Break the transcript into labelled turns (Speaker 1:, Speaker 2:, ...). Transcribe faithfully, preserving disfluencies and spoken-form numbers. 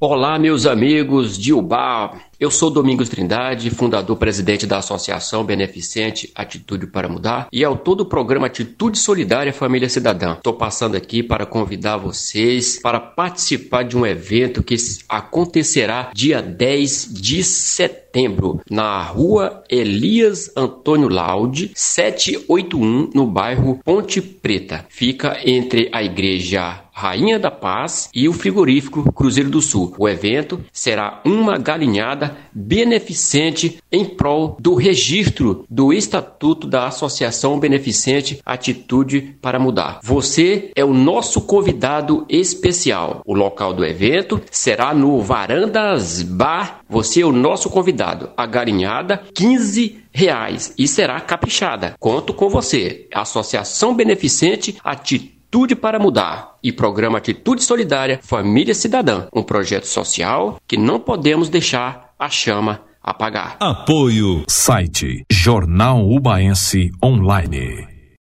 Speaker 1: Olá, meus amigos de Ubá. Eu sou Domingos Trindade, fundador presidente da Associação Beneficente Atitude para Mudar e autor do programa Atitude Solidária Família Cidadã. Estou passando aqui para convidar vocês para participar de um evento que acontecerá dia dez de setembro, na rua Elias Antônio Laude, setecentos e oitenta e um, no bairro Ponte Preta. Fica entre a igreja Rainha da Paz e o frigorífico Cruzeiro do Sul. O evento será uma galinhada beneficente em prol do registro do Estatuto da Associação Beneficente Atitude para Mudar. Você é o nosso convidado especial. O local do evento será no Varandas Bar. Você é o nosso convidado. A galinhada, quinze reais, e será caprichada. Conto com você. Associação Beneficente Atitude Atitude para Mudar e Programa Atitude Solidária Família Cidadã, um projeto social que não podemos deixar a chama apagar.
Speaker 2: Apoio. Site Jornal Ubaense Online.